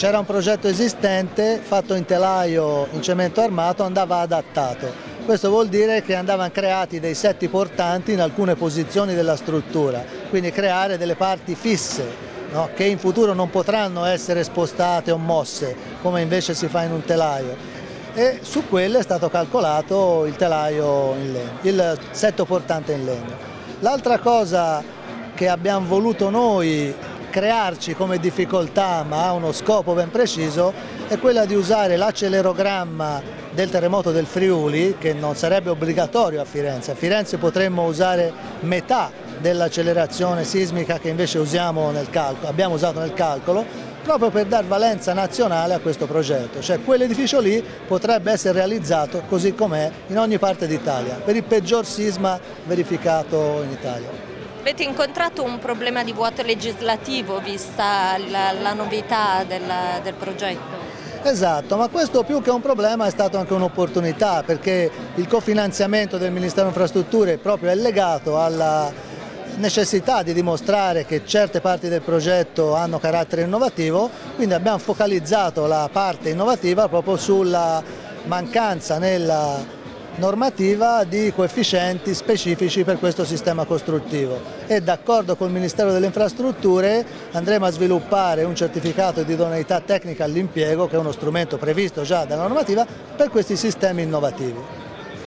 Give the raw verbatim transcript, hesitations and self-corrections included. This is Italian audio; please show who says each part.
Speaker 1: c'era un progetto esistente fatto in telaio in cemento armato, andava adattato. Questo vuol dire che andavano creati dei setti portanti in alcune posizioni della struttura, quindi creare delle parti fisse, no? Che in futuro non potranno essere spostate o mosse come invece si fa in un telaio. E su quelle è stato calcolato il telaio in legno, il setto portante in legno. L'altra cosa che abbiamo voluto noi crearci come difficoltà, ma ha uno scopo ben preciso, è quella di usare l'accelerogramma del terremoto del Friuli, che non sarebbe obbligatorio a Firenze. A Firenze potremmo usare metà dell'accelerazione sismica che invece usiamo nel calcolo, abbiamo usato nel calcolo, proprio per dar valenza nazionale a questo progetto. Cioè quell'edificio lì potrebbe essere realizzato così com'è in ogni parte d'Italia, per il peggior sisma verificato in Italia.
Speaker 2: Avete incontrato un problema di vuoto legislativo vista la, la novità del, del progetto?
Speaker 1: Esatto, ma questo più che un problema è stato anche un'opportunità, perché il cofinanziamento del Ministero delle Infrastrutture proprio è legato alla necessità di dimostrare che certe parti del progetto hanno carattere innovativo, quindi abbiamo focalizzato la parte innovativa proprio sulla mancanza nella normativa di coefficienti specifici per questo sistema costruttivo e d'accordo col Ministero delle Infrastrutture andremo a sviluppare un certificato di idoneità tecnica all'impiego, che è uno strumento previsto già dalla normativa per questi sistemi innovativi.